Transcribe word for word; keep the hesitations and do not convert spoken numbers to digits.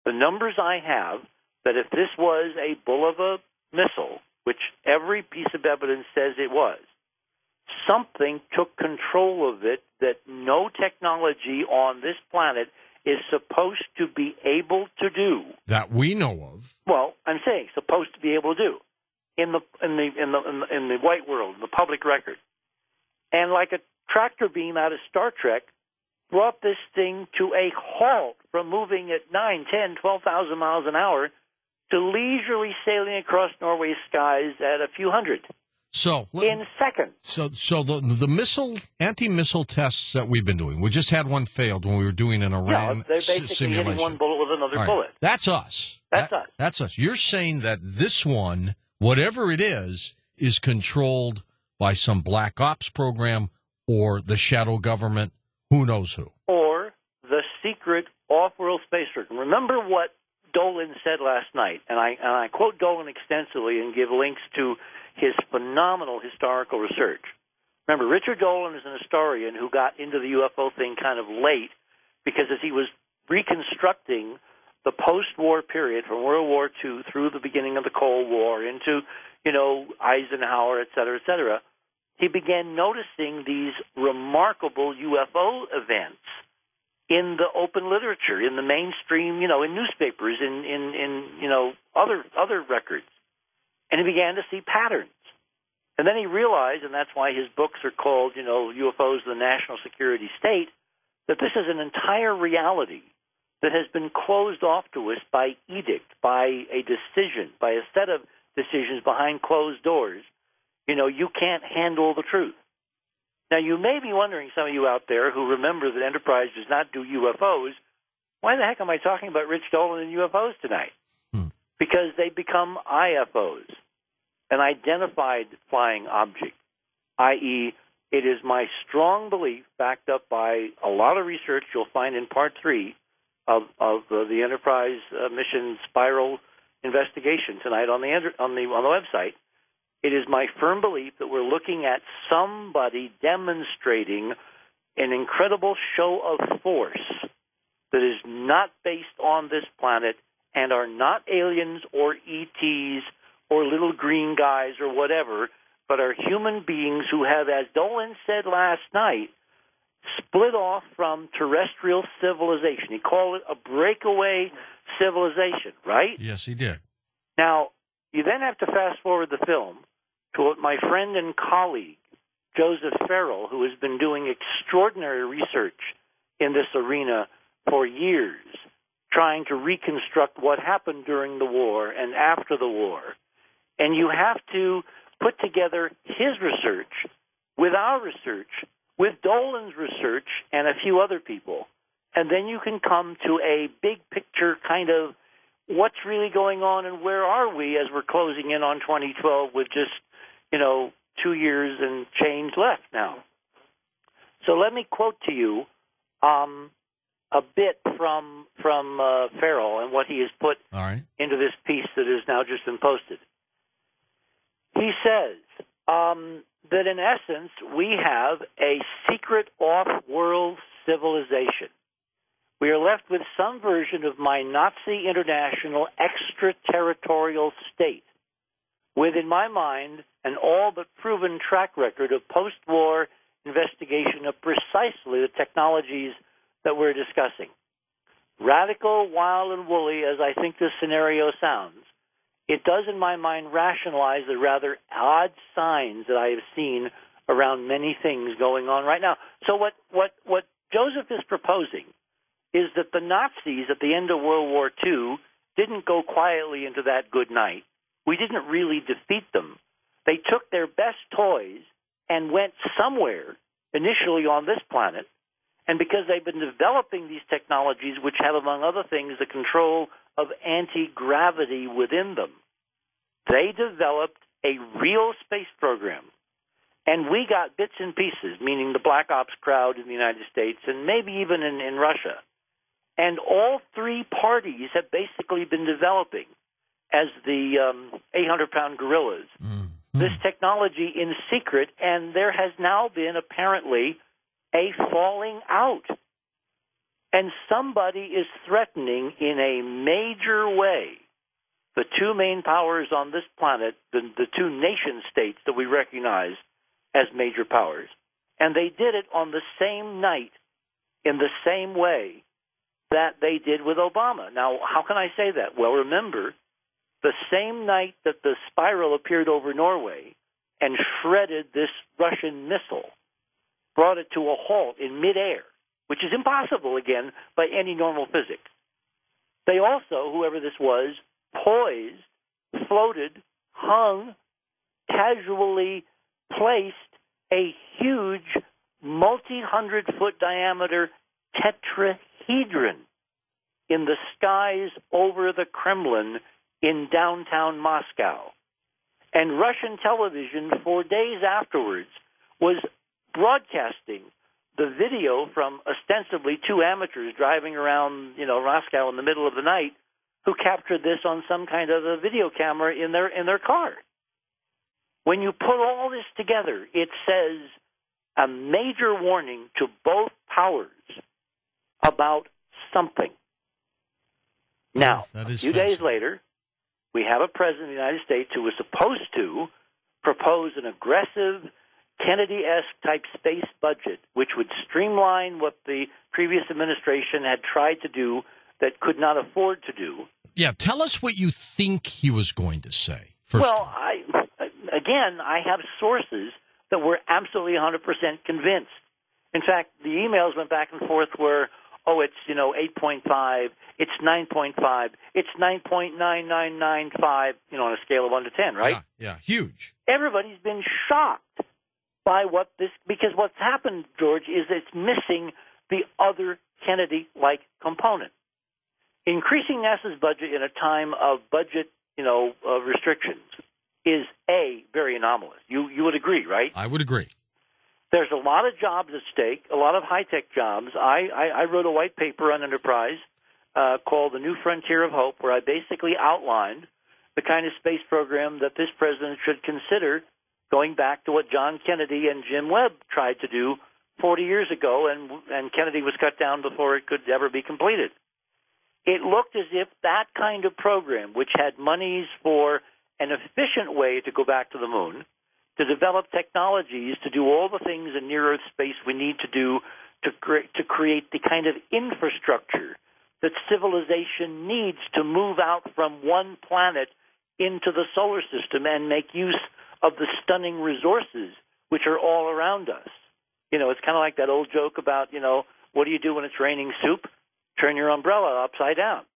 The numbers I have, that if this was a Bulava missile, which every piece of evidence says it was, something took control of it that no technology on this planet is supposed to be able to do. That we know of. Well, I'm saying supposed to be able to do in the in the in the in the, in the white world, the public record. And like a tractor beam out of Star Trek, brought this thing to a halt from moving at nine, ten, twelve thousand miles an hour to leisurely sailing across Norway's skies at a few hundred. So in seconds. So, so the the missile anti-missile tests that we've been doing. We just had one failed when we were doing an Iran yeah, they're basically s- simulation. hitting one bullet with another right. bullet. That's us. That's that, us. That's us. You're saying that this one, whatever it is, is controlled by some black ops program or the shadow government. Who knows who? Or the secret off-world space program. Remember what Dolan said last night, and I and I quote Dolan extensively and give links to his phenomenal historical research. Remember, Richard Dolan is an historian who got into the U F O thing kind of late because as he was reconstructing the post-war period from World War Two through the beginning of the Cold War into, you know, Eisenhower, et cetera, et cetera, he began noticing these remarkable U F O events in the open literature, in the mainstream, you know, in newspapers, in, in, in you know, other other records. And he began to see patterns. And then he realized, and that's why his books are called, you know, U F Os, the National Security State, that this is an entire reality that has been closed off to us by edict, by a decision, by a set of decisions behind closed doors. You know, you can't handle the truth. Now, you may be wondering, some of you out there who remember that Enterprise does not do U F Os, why the heck am I talking about Rich Dolan and U F Os tonight? Hmm. Because they become I F Os, an identified flying object, that is, it is my strong belief, backed up by a lot of research you'll find in part three of, of uh, the Enterprise uh, mission spiral investigation tonight on the, on the on the website. It is my firm belief that we're looking at somebody demonstrating an incredible show of force that is not based on this planet and are not aliens or E Ts or little green guys or whatever, but are human beings who have, as Dolan said last night, split off from terrestrial civilization. He called it a breakaway civilization, right? Yes, he did. Now, you then have to fast forward the film to what my friend and colleague, Joseph Farrell, who has been doing extraordinary research in this arena for years, trying to reconstruct what happened during the war and after the war. And you have to put together his research with our research, with Dolan's research, and a few other people. And then you can come to a big picture kind of what's really going on and where are we as we're closing in on twenty twelve with just, you know, two years and change left now. So let me quote to you um, a bit from from uh, Farrell and what he has put All right. into this piece that has now just been posted. He says um, that in essence we have a secret off-world civilization. We are left with some version of my Nazi international extraterritorial state, with, in my mind, an all but proven track record of post-war investigation of precisely the technologies that we're discussing. Radical, wild, and woolly, as I think this scenario sounds, it does, in my mind, rationalize the rather odd signs that I have seen around many things going on right now. So what, what, what Joseph is proposing is that the Nazis at the end of World War Two didn't go quietly into that good night. We didn't really defeat them. They took their best toys and went somewhere, initially on this planet, and because they've been developing these technologies, which have, among other things, the control of anti-gravity within them, they developed a real space program. And we got bits and pieces, meaning the Black Ops crowd in the United States and maybe even in, in Russia. And all three parties have basically been developing, as the um, eight hundred pound gorillas, Mm-hmm. this technology in secret, and there has now been apparently a falling out. And somebody is threatening in a major way the two main powers on this planet, the, the two nation states that we recognize as major powers. And they did it on the same night in the same way that they did with Obama. Now, how can I say that? Well, remember, the same night that the spiral appeared over Norway and shredded this Russian missile, brought it to a halt in midair, which is impossible, again, by any normal physics. They also, whoever this was, poised, floated, hung, casually placed a huge multi-hundred-foot diameter tetrahedron in the skies over the Kremlin in downtown Moscow. And Russian television, for days afterwards, was broadcasting the video from ostensibly two amateurs driving around, you know, Moscow in the middle of the night, who captured this on some kind of a video camera in their in their car. When you put all this together, it says a major warning to both powers about something. Now, yeah, a few days later, we have a president of the United States who was supposed to propose an aggressive Kennedy-esque type space budget, which would streamline what the previous administration had tried to do that could not afford to do. Yeah, tell us what you think he was going to say. First. Well, I, again, I have sources that were absolutely one hundred percent convinced. In fact, the emails went back and forth where, oh, it's, you know, eight point five, it's nine point five, it's nine point nine nine nine five, you know, on a scale of one to ten, right? Yeah, yeah, huge. Everybody's been shocked by what this, because what's happened, George, is it's missing the other Kennedy-like component. Increasing NASA's budget in a time of budget, you know, uh, restrictions is, A, very anomalous. You you would agree, right? I would agree. There's a lot of jobs at stake, a lot of high-tech jobs. I, I, I wrote a white paper on Enterprise uh, called The New Frontier of Hope, where I basically outlined the kind of space program that this president should consider, going back to what John Kennedy and Jim Webb tried to do forty years ago, and, and Kennedy was cut down before it could ever be completed. It looked as if that kind of program, which had monies for an efficient way to go back to the moon, to develop technologies to do all the things in near-Earth space we need to do to, cre- to create the kind of infrastructure that civilization needs to move out from one planet into the solar system and make use of the stunning resources which are all around us. You know, it's kind of like that old joke about, you know, what do you do when it's raining soup? Turn your umbrella upside down.